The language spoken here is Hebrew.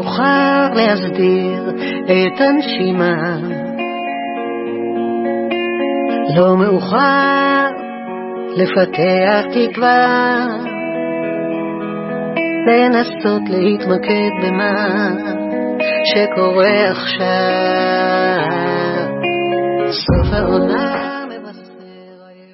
מאוחר להסדיר את הנשימה, לא מאוחר לפתח תקווה, לנסות להתמקד במה שקורה עכשיו. סוף העונה